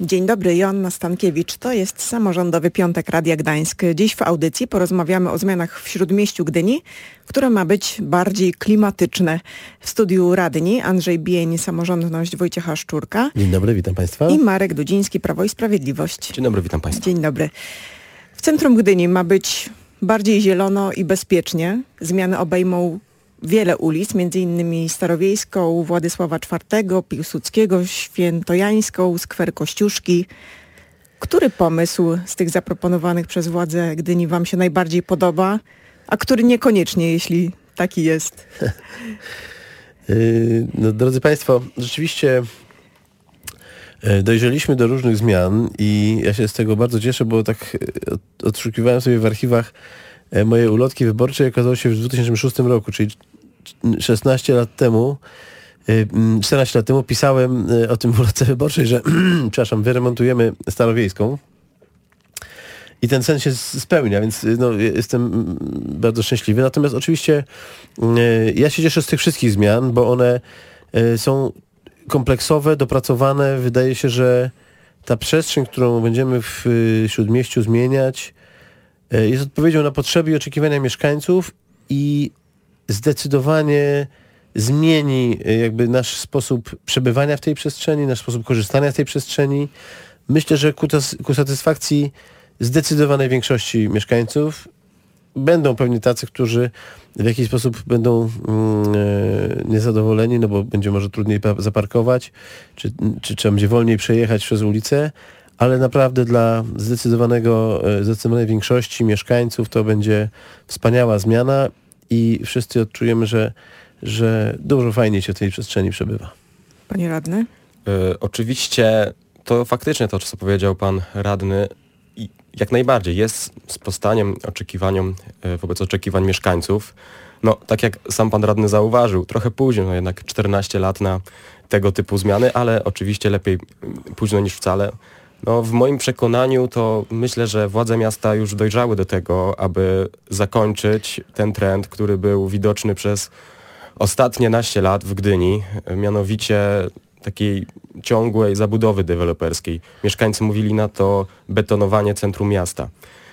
Dzień dobry, Joanna Stankiewicz. To jest Samorządowy Piątek Radia Gdańsk. Dziś w audycji porozmawiamy o zmianach w Śródmieściu Gdyni, które ma być bardziej klimatyczne. W studiu radni Andrzej Bień, Samorządność Wojciecha Szczurka. Dzień dobry, witam Państwa. I Marek Dudziński, Prawo i Sprawiedliwość. Dzień dobry, witam Państwa. Dzień dobry. W centrum Gdyni ma być bardziej zielono i bezpiecznie. Zmiany obejmą wiele ulic, m.in. Starowiejską, Władysława IV, Piłsudskiego, Świętojańską, Skwer Kościuszki. Który pomysł z tych zaproponowanych przez władze Gdyni Wam się najbardziej podoba, a który niekoniecznie, jeśli taki jest? No, drodzy Państwo, rzeczywiście dojrzeliśmy do różnych zmian i ja się z tego bardzo cieszę, bo tak odszukiwałem sobie w archiwach moje ulotki wyborcze i okazało się, że w 2006 roku, czyli 14 lat temu pisałem o tym w ulotce wyborczej, że wyremontujemy Starowiejską i ten sen się spełnia, więc jestem bardzo szczęśliwy. Natomiast oczywiście ja się cieszę z tych wszystkich zmian, bo one są kompleksowe, dopracowane. Wydaje się, że ta przestrzeń, którą będziemy w Śródmieściu zmieniać, jest odpowiedzią na potrzeby i oczekiwania mieszkańców i zdecydowanie zmieni jakby nasz sposób przebywania w tej przestrzeni, nasz sposób korzystania z tej przestrzeni. Myślę, że ku satysfakcji zdecydowanej większości mieszkańców będą pewnie tacy, którzy w jakiś sposób będą niezadowoleni, no bo będzie może trudniej zaparkować, czy będzie wolniej przejechać przez ulicę, ale naprawdę dla zdecydowanej większości mieszkańców to będzie wspaniała zmiana i wszyscy odczujemy, że dużo fajniej się w tej przestrzeni przebywa. Panie radny? Oczywiście to faktycznie to, co powiedział pan radny, jak najbardziej jest sprostaniem oczekiwaniom wobec oczekiwań mieszkańców. No, tak jak sam pan radny zauważył, trochę późno, no jednak 14 lat na tego typu zmiany, ale oczywiście lepiej późno niż wcale. No, w moim przekonaniu to myślę, że władze miasta już dojrzały do tego, aby zakończyć ten trend, który był widoczny przez ostatnie naście lat w Gdyni, mianowicie takiej ciągłej zabudowy deweloperskiej. Mieszkańcy mówili na to betonowanie centrum miasta.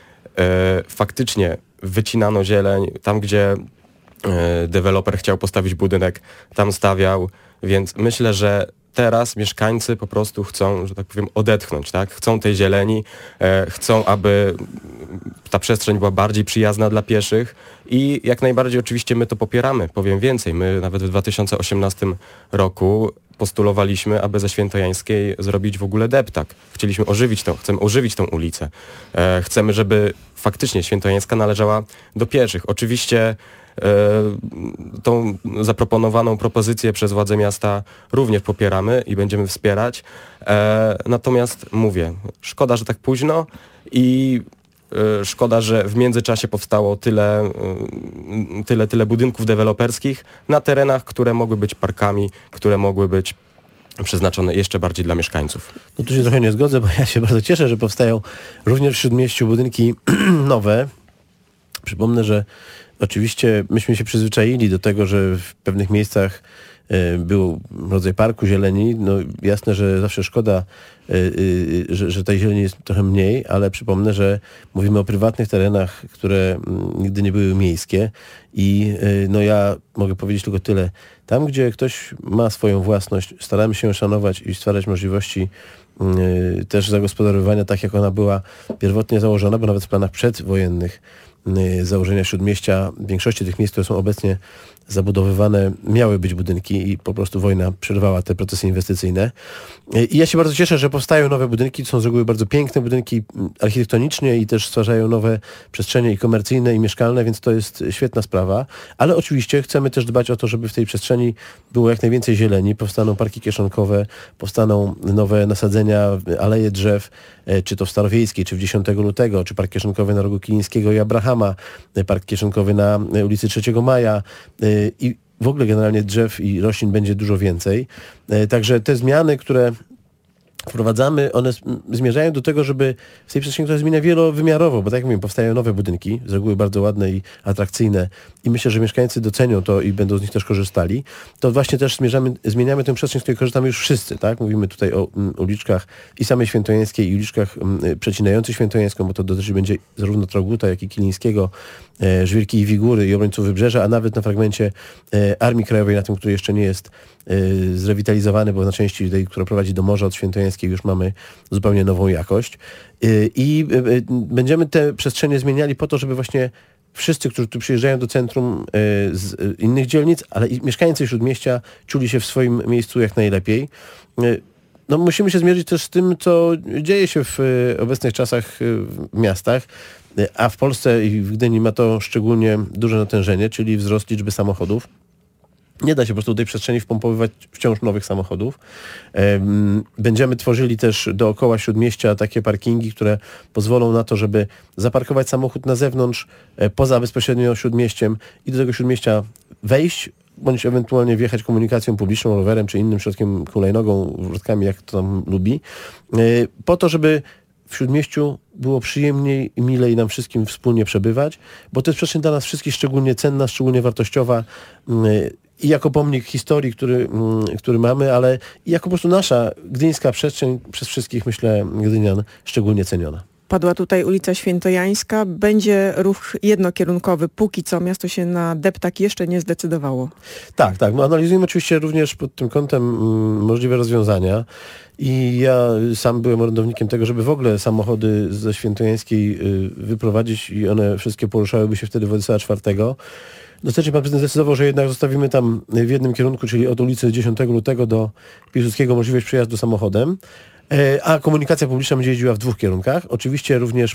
Faktycznie wycinano zieleń, tam gdzie deweloper chciał postawić budynek, tam stawiał, więc myślę, że teraz mieszkańcy po prostu chcą, że tak powiem, odetchnąć, tak? Chcą tej zieleni, chcą, aby ta przestrzeń była bardziej przyjazna dla pieszych i jak najbardziej oczywiście my to popieramy. Powiem więcej, my nawet w 2018 roku postulowaliśmy, aby ze Świętojańskiej zrobić w ogóle deptak. Chcemy ożywić tą ulicę. Chcemy, żeby faktycznie Świętojańska należała do pieszych. Oczywiście tą zaproponowaną propozycję przez władze miasta również popieramy i będziemy wspierać. Natomiast mówię, szkoda, że tak późno i szkoda, że w międzyczasie powstało tyle budynków deweloperskich na terenach, które mogły być parkami, które mogły być przeznaczone jeszcze bardziej dla mieszkańców. No tu się trochę nie zgodzę, bo ja się bardzo cieszę, że powstają również w Śródmieściu budynki nowe. Przypomnę, że oczywiście myśmy się przyzwyczaili do tego, że w pewnych miejscach był rodzaj parku zieleni. No jasne, że zawsze szkoda, że tej zieleni jest trochę mniej, ale przypomnę, że mówimy o prywatnych terenach, które nigdy nie były miejskie i no ja mogę powiedzieć tylko tyle. Tam, gdzie ktoś ma swoją własność, staramy się szanować i stwarzać możliwości też zagospodarowywania tak, jak ona była pierwotnie założona, bo nawet w planach przedwojennych założenia Śródmieścia, w większości tych miejsc, które są obecnie zabudowywane, miały być budynki i po prostu wojna przerwała te procesy inwestycyjne. I ja się bardzo cieszę, że powstają nowe budynki, to są z reguły bardzo piękne budynki architektonicznie i też stwarzają nowe przestrzenie i komercyjne i mieszkalne, więc to jest świetna sprawa. Ale oczywiście chcemy też dbać o to, żeby w tej przestrzeni było jak najwięcej zieleni, powstaną parki kieszonkowe, powstaną nowe nasadzenia, aleje drzew, czy to w Starowiejskiej, czy w 10 lutego, czy park kieszonkowy na rogu Kilińskiego i Abrahama, park kieszonkowy na ulicy 3 Maja i w ogóle generalnie drzew i roślin będzie dużo więcej. Także te zmiany, które wprowadzamy, one zmierzają do tego, żeby w tej przestrzeni, która jest gmina wielowymiarowo, bo tak jak mówię, powstają nowe budynki, z reguły bardzo ładne i atrakcyjne i myślę, że mieszkańcy docenią to i będą z nich też korzystali, to właśnie też zmieniamy tę przestrzeń, z której korzystamy już wszyscy, tak? Mówimy tutaj o uliczkach i samej Świętojańskiej i uliczkach przecinających Świętojańską, bo to dotyczy będzie zarówno Traugutta, jak i Kilińskiego, Żwirki i Wigury i obrońców Wybrzeża, a nawet na fragmencie Armii Krajowej, na tym, który jeszcze nie jest zrewitalizowany, bo na części tej, która prowadzi do morza od Świętojańskiej już mamy zupełnie nową jakość. I będziemy te przestrzenie zmieniali po to, żeby właśnie wszyscy, którzy tu przyjeżdżają do centrum z innych dzielnic, ale i mieszkańcy Śródmieścia czuli się w swoim miejscu jak najlepiej. No, musimy się zmierzyć też z tym, co dzieje się w obecnych czasach w miastach, a w Polsce i w Gdyni ma to szczególnie duże natężenie, czyli wzrost liczby samochodów. Nie da się po prostu do tej przestrzeni wpompowywać wciąż nowych samochodów. Będziemy tworzyli też dookoła Śródmieścia takie parkingi, które pozwolą na to, żeby zaparkować samochód na zewnątrz, poza bezpośrednio Śródmieściem i do tego Śródmieścia wejść, bądź ewentualnie wjechać komunikacją publiczną, rowerem czy innym środkiem hulajnogą, środkami jak to tam lubi, po to, żeby w Śródmieściu było przyjemniej i milej nam wszystkim wspólnie przebywać, bo to jest przestrzeń dla nas wszystkich szczególnie cenna, szczególnie wartościowa i jako pomnik historii, który mamy, ale i jako po prostu nasza gdyńska przestrzeń przez wszystkich, myślę, gdynian szczególnie ceniona. Padła tutaj ulica Świętojańska. Będzie ruch jednokierunkowy. Póki co miasto się na deptak jeszcze nie zdecydowało. Tak. My analizujemy oczywiście również pod tym kątem możliwe rozwiązania. I ja sam byłem orędownikiem tego, żeby w ogóle samochody ze Świętojańskiej wyprowadzić i one wszystkie poruszałyby się wtedy Władysława IV. Ostatecznie pan prezydent zdecydował, że jednak zostawimy tam w jednym kierunku, czyli od ulicy 10 lutego do Piłsudskiego możliwość przejazdu samochodem. A komunikacja publiczna będzie jeździła w dwóch kierunkach. Oczywiście również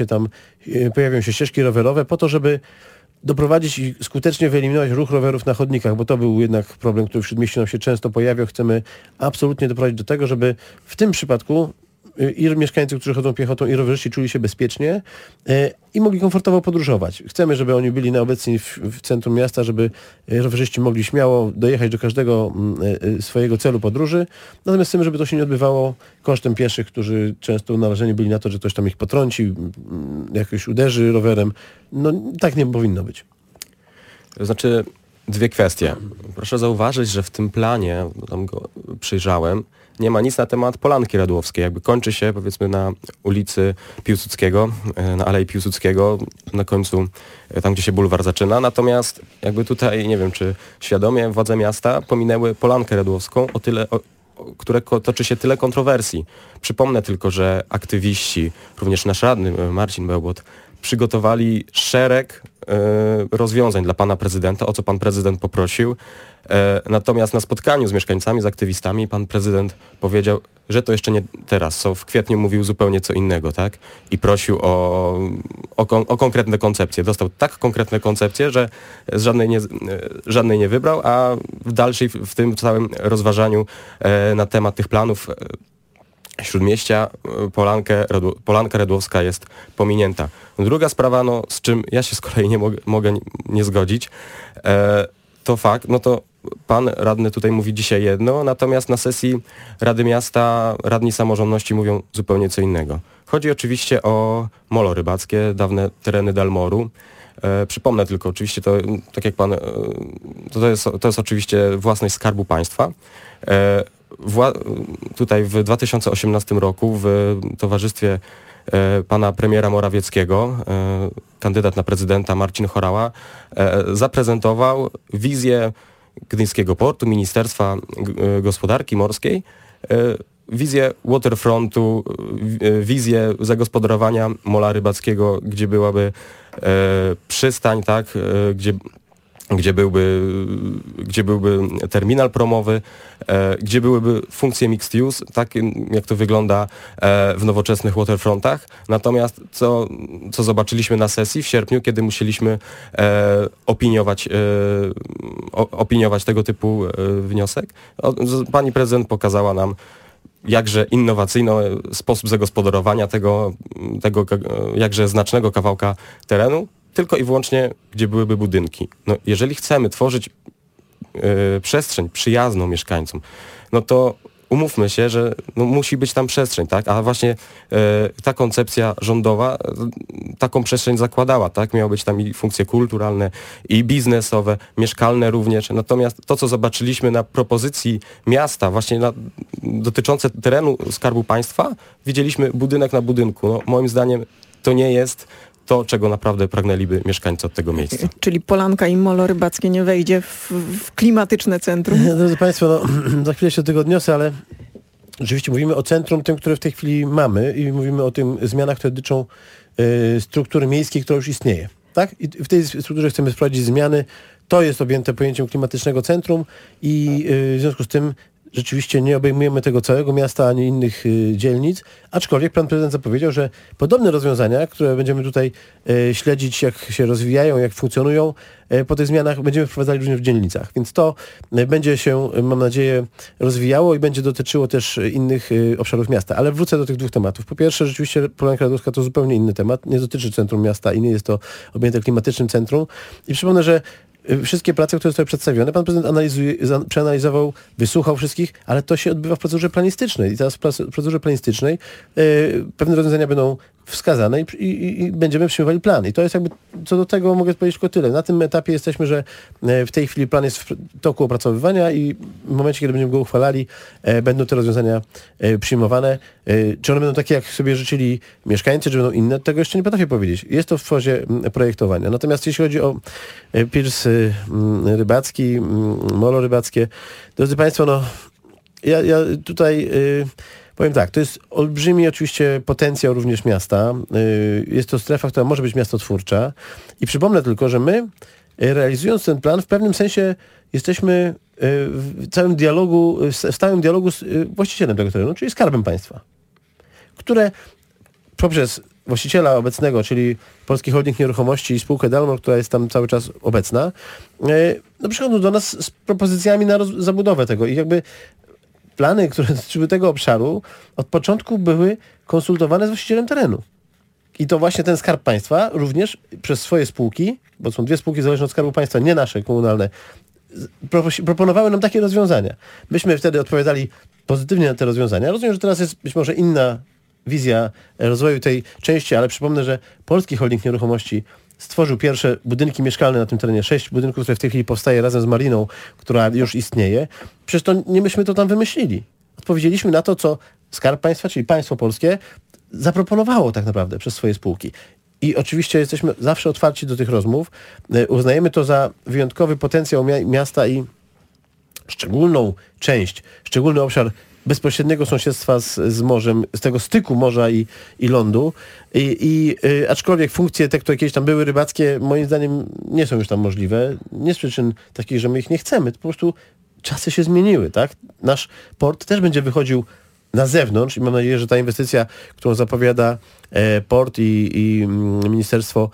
pojawią się ścieżki rowerowe po to, żeby doprowadzić i skutecznie wyeliminować ruch rowerów na chodnikach, bo to był jednak problem, który w Śródmieściu nam się często pojawiał. Chcemy absolutnie doprowadzić do tego, żeby w tym przypadku i mieszkańcy, którzy chodzą piechotą, i rowerzyści czuli się bezpiecznie i mogli komfortowo podróżować. Chcemy, żeby oni byli obecni w centrum miasta, żeby rowerzyści mogli śmiało dojechać do każdego swojego celu podróży, natomiast chcemy, żeby to się nie odbywało kosztem pieszych, którzy często narażeni byli na to, że ktoś tam ich potrąci, jakoś uderzy rowerem. No tak nie powinno być. To znaczy dwie kwestie. Proszę zauważyć, że w tym planie, tam go przyjrzałem, nie ma nic na temat Polanki Radłowskiej. Jakby kończy się, powiedzmy, na ulicy Piłsudskiego, na Alei Piłsudskiego, na końcu, tam gdzie się bulwar zaczyna. Natomiast jakby tutaj, nie wiem, czy świadomie władze miasta pominęły Polankę Radłowską, które toczy się tyle kontrowersji. Przypomnę tylko, że aktywiści, również nasz radny Marcin Bełbot, przygotowali szereg rozwiązań dla pana prezydenta, o co pan prezydent poprosił. Natomiast na spotkaniu z mieszkańcami, z aktywistami pan prezydent powiedział, że to jeszcze nie teraz, co w kwietniu mówił zupełnie co innego, tak? I prosił o konkretne koncepcje. Dostał tak konkretne koncepcje, że żadnej nie wybrał, a w tym całym rozważaniu na temat tych planów Śródmieścia Polanka Radłowska jest pominięta. Druga sprawa, z czym ja się z kolei nie mogę nie zgodzić, to fakt, to pan radny tutaj mówi dzisiaj jedno, natomiast na sesji Rady Miasta radni samorządności mówią zupełnie co innego. Chodzi oczywiście o molo rybackie, dawne tereny Dalmoru. Przypomnę tylko, oczywiście to, tak jak pan, to jest oczywiście własność Skarbu Państwa. Tutaj w 2018 roku w towarzystwie pana premiera Morawieckiego, kandydat na prezydenta Marcin Horała, zaprezentował wizję Gdyńskiego Portu, Ministerstwa Gospodarki Morskiej, wizję waterfrontu, wizję zagospodarowania mola rybackiego, gdzie byłaby przystań, tak, gdzie byłby terminal promowy, gdzie byłyby funkcje mixed use, tak jak to wygląda w nowoczesnych waterfrontach. Natomiast co zobaczyliśmy na sesji w sierpniu, kiedy musieliśmy opiniować tego typu wniosek, pani prezydent pokazała nam jakże innowacyjny sposób zagospodarowania tego jakże znacznego kawałka terenu, tylko i wyłącznie, gdzie byłyby budynki. Jeżeli chcemy tworzyć przestrzeń przyjazną mieszkańcom, to umówmy się, że no, musi być tam przestrzeń, tak? A właśnie ta koncepcja rządowa taką przestrzeń zakładała, tak? Miały być tam i funkcje kulturalne, i biznesowe, mieszkalne również. Natomiast to, co zobaczyliśmy na propozycji miasta, właśnie dotyczące terenu Skarbu Państwa, widzieliśmy budynek na budynku. No, moim zdaniem to nie jest to, czego naprawdę pragnęliby mieszkańcy od tego miejsca. Czyli Polanka i molo rybackie nie wejdzie w klimatyczne centrum? Drodzy Państwo, no, za chwilę się do tego odniosę, ale rzeczywiście mówimy o centrum tym, które w tej chwili mamy i mówimy o tym zmianach, które dotyczą struktury miejskiej, która już istnieje. Tak? I w tej strukturze chcemy wprowadzić zmiany. To jest objęte pojęciem klimatycznego centrum i w związku z tym rzeczywiście nie obejmujemy tego całego miasta ani innych dzielnic, aczkolwiek pan prezydent zapowiedział, że podobne rozwiązania, które będziemy tutaj śledzić, jak się rozwijają, jak funkcjonują, po tych zmianach będziemy wprowadzali również w dzielnicach. Więc to będzie się, mam nadzieję, rozwijało i będzie dotyczyło też innych obszarów miasta. Ale wrócę do tych dwóch tematów. Po pierwsze, rzeczywiście Polanka Radowska to zupełnie inny temat. Nie dotyczy centrum miasta i nie jest to objęte klimatycznym centrum. I przypomnę, że wszystkie prace, które zostały przedstawione, pan prezydent przeanalizował, wysłuchał wszystkich, ale to się odbywa w procedurze planistycznej. I teraz w procedurze planistycznej pewne rozwiązania będą wskazane i będziemy przyjmowali plan. I to jest jakby, co do tego mogę powiedzieć tylko tyle. Na tym etapie jesteśmy, że w tej chwili plan jest w toku opracowywania i w momencie, kiedy będziemy go uchwalali, będą te rozwiązania przyjmowane. Czy one będą takie, jak sobie życzyli mieszkańcy, czy będą inne, tego jeszcze nie potrafię powiedzieć. Jest to w fazie projektowania. Natomiast jeśli chodzi o pirs rybacki, molo rybackie, drodzy Państwo, no ja tutaj powiem tak, to jest olbrzymi oczywiście potencjał również miasta. Jest to strefa, która może być miastotwórcza. I przypomnę tylko, że my, realizując ten plan, w pewnym sensie jesteśmy w stałym dialogu z właścicielem tego terenu, czyli Skarbem Państwa, które poprzez właściciela obecnego, czyli Polski Holding Nieruchomości i spółkę Dalmor, która jest tam cały czas obecna, przychodzą do nas z propozycjami na zabudowę tego. I jakby plany, które dotyczyły tego obszaru, od początku były konsultowane z właścicielem terenu. I to właśnie ten Skarb Państwa również przez swoje spółki, bo są dwie spółki zależne od Skarbu Państwa, nie nasze, komunalne, proponowały nam takie rozwiązania. Myśmy wtedy odpowiadali pozytywnie na te rozwiązania. Rozumiem, że teraz jest być może inna wizja rozwoju tej części, ale przypomnę, że Polski Holding Nieruchomości stworzył pierwsze budynki mieszkalne na tym terenie, 6 budynków, które w tej chwili powstaje razem z Mariną, która już istnieje. Przecież to nie myśmy to tam wymyślili. Odpowiedzieliśmy na to, co Skarb Państwa, czyli państwo polskie, zaproponowało tak naprawdę przez swoje spółki. I oczywiście jesteśmy zawsze otwarci do tych rozmów. Uznajemy to za wyjątkowy potencjał miasta i szczególną część, szczególny obszar bezpośredniego sąsiedztwa z morzem, z tego styku morza i lądu. Aczkolwiek funkcje te, które kiedyś tam były rybackie, moim zdaniem nie są już tam możliwe. Nie z przyczyn takich, że my ich nie chcemy. To po prostu czasy się zmieniły, tak? Nasz port też będzie wychodził na zewnątrz i mam nadzieję, że ta inwestycja, którą zapowiada port i ministerstwo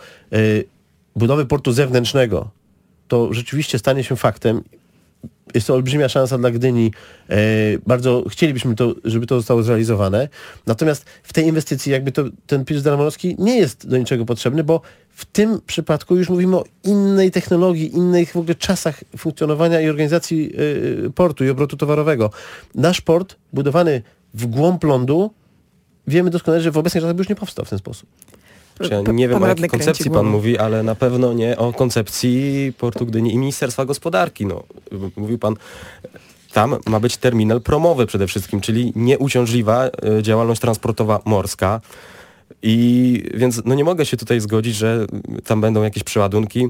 budowy portu zewnętrznego, to rzeczywiście stanie się faktem. Jest to olbrzymia szansa dla Gdyni. Bardzo chcielibyśmy żeby to zostało zrealizowane. Natomiast w tej inwestycji jakby ten pirs dalmorowski nie jest do niczego potrzebny, bo w tym przypadku już mówimy o innej technologii, innych w ogóle czasach funkcjonowania i organizacji portu i obrotu towarowego. Nasz port budowany w głąb lądu, wiemy doskonale, że w obecnych czasach już nie powstał w ten sposób. Ja nie wiem, o jakiej koncepcji pan mówi, ale na pewno nie o koncepcji Portu Gdyni i Ministerstwa Gospodarki. No, mówił pan, tam ma być terminal promowy przede wszystkim, czyli nieuciążliwa działalność transportowa morska. I więc no nie mogę się tutaj zgodzić, że tam będą jakieś przeładunki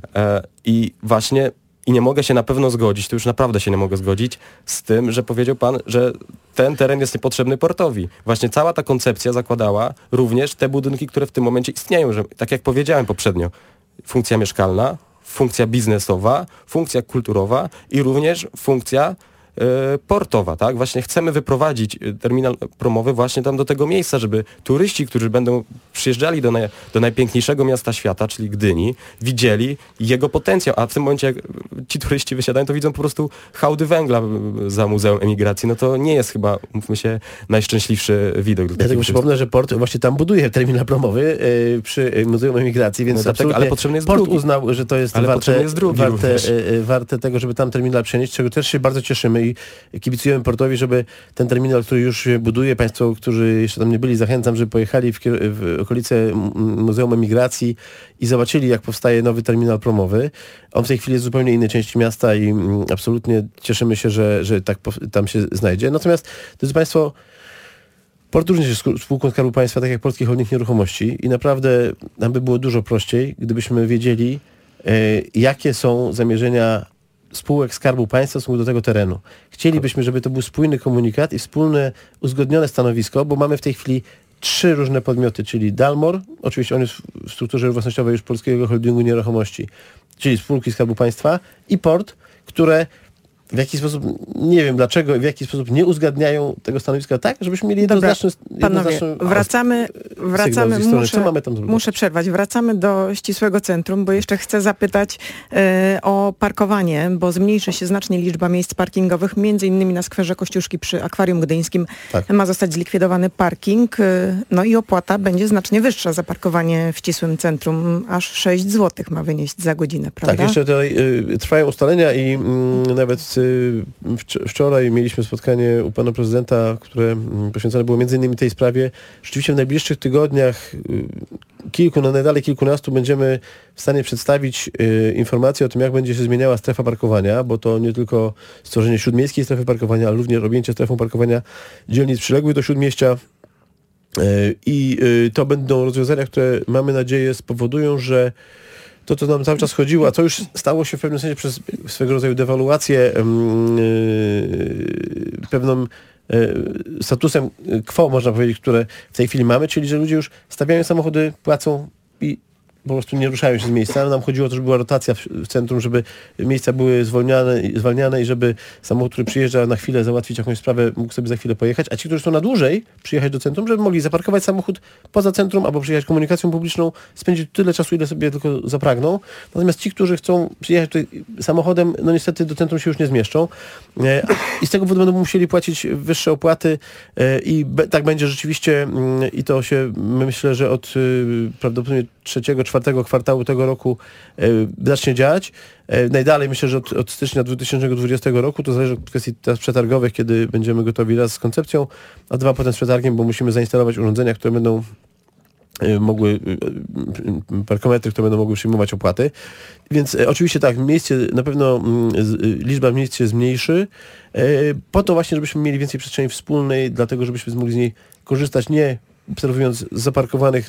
i nie mogę się na pewno zgodzić, to już naprawdę się nie mogę zgodzić z tym, że powiedział pan, że ten teren jest niepotrzebny portowi. Właśnie cała ta koncepcja zakładała również te budynki, które w tym momencie istnieją, że tak jak powiedziałem poprzednio, funkcja mieszkalna, funkcja biznesowa, funkcja kulturowa i również funkcja portowa, tak? Właśnie chcemy wyprowadzić terminal promowy właśnie tam do tego miejsca, żeby turyści, którzy będą przyjeżdżali do najpiękniejszego miasta świata, czyli Gdyni, widzieli jego potencjał, a w tym momencie jak ci turyści wysiadają, to widzą po prostu hałdy węgla za Muzeum Emigracji. No to nie jest chyba, mówmy się, najszczęśliwszy widok. Dlatego przypomnę, że port właśnie tam buduje terminal promowy przy Muzeum Emigracji, więc ale potrzebny jest port drugi. uznał, że to jest warte tego, żeby tam terminal przenieść, czego też się bardzo cieszymy i kibicujemy portowi, żeby ten terminal, który już się buduje, państwo, którzy jeszcze tam nie byli, zachęcam, żeby pojechali w okolice Muzeum Emigracji i zobaczyli, jak powstaje nowy terminal promowy. On w tej chwili jest w zupełnie innej części miasta i absolutnie cieszymy się, że tak tam się znajdzie. Natomiast, drodzy Państwo, port również jest spółką Skarbu Państwa, tak jak Polski Holding Nieruchomości i naprawdę nam by było dużo prościej, gdybyśmy wiedzieli, jakie są zamierzenia spółek Skarbu Państwa w stosunku do tego terenu. Chcielibyśmy, żeby to był spójny komunikat i wspólne, uzgodnione stanowisko, bo mamy w tej chwili 3 różne podmioty, czyli Dalmor, oczywiście on jest w strukturze własnościowej już Polskiego Holdingu Nieruchomości, czyli spółki Skarbu Państwa i port, które w jakiś sposób, nie wiem dlaczego, w jaki sposób nie uzgadniają tego stanowiska tak, żebyśmy mieli jednoznaczny... Panowie, wracamy, muszę przerwać, wracamy do ścisłego centrum, bo jeszcze chcę zapytać o parkowanie, bo zmniejszy się znacznie liczba miejsc parkingowych, między innymi na skwerze Kościuszki przy Akwarium Gdyńskim ma zostać zlikwidowany parking, no i opłata będzie znacznie wyższa za parkowanie w ścisłym centrum, aż 6 zł ma wynieść za godzinę, prawda? Tak, jeszcze tutaj trwają ustalenia i nawet wczoraj mieliśmy spotkanie u pana prezydenta, które poświęcone było między innymi tej sprawie. Rzeczywiście w najbliższych tygodniach najdalej kilkunastu będziemy w stanie przedstawić informacje o tym, jak będzie się zmieniała strefa parkowania, bo to nie tylko stworzenie śródmiejskiej strefy parkowania, ale również objęcie strefą parkowania dzielnic przyległych do śródmieścia. I to będą rozwiązania, które mamy nadzieję spowodują, że to, co nam cały czas chodziło, a co już stało się w pewnym sensie przez swego rodzaju dewaluację pewnym statusem quo, można powiedzieć, które w tej chwili mamy, czyli że ludzie już stawiają samochody, płacą i po prostu nie ruszają się z miejsca. Nam chodziło o to, żeby była rotacja w centrum, żeby miejsca były zwalniane i żeby samochód, który przyjeżdża na chwilę załatwić jakąś sprawę, mógł sobie za chwilę pojechać, a ci, którzy są na dłużej przyjechać do centrum, żeby mogli zaparkować samochód poza centrum albo przyjechać komunikacją publiczną, spędzić tyle czasu, ile sobie tylko zapragną. Natomiast ci, którzy chcą przyjechać tutaj samochodem, no niestety do centrum się już nie zmieszczą i z tego powodu będą musieli płacić wyższe opłaty i tak będzie rzeczywiście i to się, myślę, że od prawdopodobnie 3-4 kwartału tego roku zacznie działać. Najdalej myślę, że od stycznia 2020 roku, to zależy od kwestii teraz przetargowych, kiedy będziemy gotowi raz z koncepcją, a 2 potem z przetargiem, bo musimy zainstalować urządzenia, które będą mogły, parkometry, które będą mogły przyjmować opłaty. Więc oczywiście tak, na pewno liczba miejsc się zmniejszy, po to właśnie, żebyśmy mieli więcej przestrzeni wspólnej, dlatego żebyśmy mogli z niej korzystać nie obserwując zaparkowanych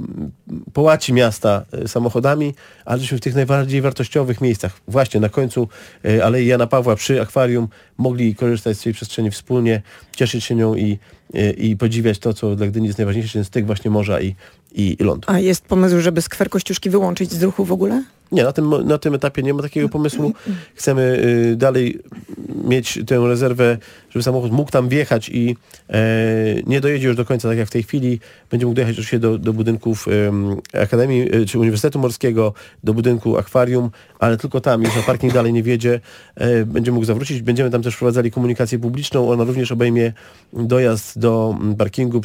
połaci miasta samochodami, ale żebyśmy w tych najbardziej wartościowych miejscach, właśnie na końcu Alei Jana Pawła przy akwarium, mogli korzystać z tej przestrzeni wspólnie, cieszyć się nią i podziwiać to, co dla Gdyni jest najważniejsze, ten styk właśnie morza i lądu. A jest pomysł, żeby skwer Kościuszki wyłączyć z ruchu w ogóle? Nie, na tym etapie nie ma takiego pomysłu. Chcemy dalej mieć tę rezerwę, żeby samochód mógł tam wjechać i nie dojedzie już do końca, tak jak w tej chwili. Będzie mógł dojechać oczywiście do budynków Akademii czy Uniwersytetu Morskiego, do budynku akwarium, ale tylko tam, już na parking dalej nie wjedzie, będzie mógł zawrócić. Będziemy tam też wprowadzali komunikację publiczną. Ona również obejmie dojazd do parkingu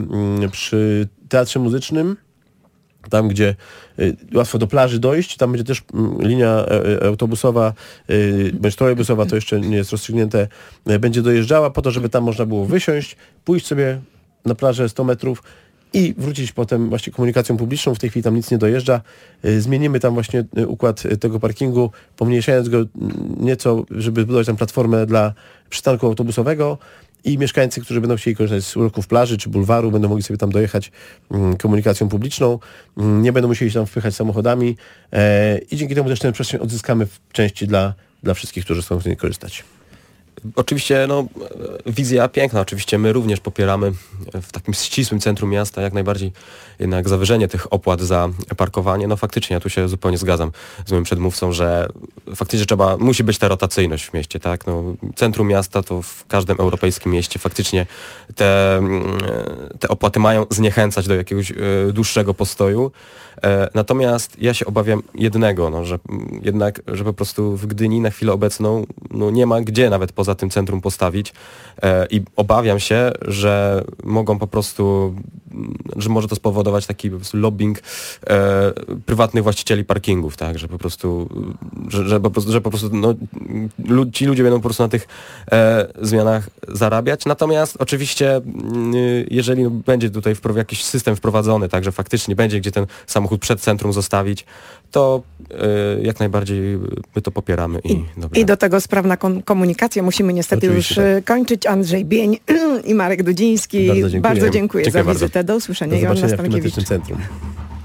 przy Teatrze Muzycznym, tam gdzie łatwo do plaży dojść, tam będzie też linia autobusowa, bądź trolejbusowa, to jeszcze nie jest rozstrzygnięte, będzie dojeżdżała po to, żeby tam można było wysiąść, pójść sobie na plażę 100 metrów i wrócić potem właśnie komunikacją publiczną. W tej chwili tam nic nie dojeżdża. Zmienimy tam właśnie układ tego parkingu, pomniejszając go nieco, żeby zbudować tam platformę dla przystanku autobusowego. I mieszkańcy, którzy będą chcieli korzystać z uroków plaży czy bulwaru, będą mogli sobie tam dojechać komunikacją publiczną, nie będą musieli się tam wpychać samochodami i dzięki temu też tę przestrzeń odzyskamy w części dla wszystkich, którzy chcą z niej korzystać. Oczywiście wizja piękna, oczywiście my również popieramy w takim ścisłym centrum miasta jak najbardziej jednak zawyżenie tych opłat za parkowanie. No faktycznie, ja tu się zupełnie zgadzam z moim przedmówcą, że faktycznie musi być ta rotacyjność w mieście, tak? No, centrum miasta to w każdym europejskim mieście faktycznie te opłaty mają zniechęcać do jakiegoś dłuższego postoju. Natomiast ja się obawiam jednego, że jednak, że po prostu w Gdyni na chwilę obecną nie ma gdzie nawet poza tym centrum postawić i obawiam się, że mogą po prostu że może to spowodować taki po prostu lobbying prywatnych właścicieli parkingów, tak, że po prostu, że po prostu no, ci ludzie będą po prostu na tych zmianach zarabiać. Natomiast oczywiście, jeżeli będzie tutaj jakiś system wprowadzony, tak, że faktycznie będzie gdzie ten samochód przed centrum zostawić, to jak najbardziej my to popieramy. I do tego sprawna komunikacja. Musimy niestety Oczywiście, już kończyć. Andrzej Bień i Marek Dudziński. Bardzo dziękuję za wizytę. Do usłyszenia. Do zobaczenia Joanna w Stankiewicz. klimatycznym centrum.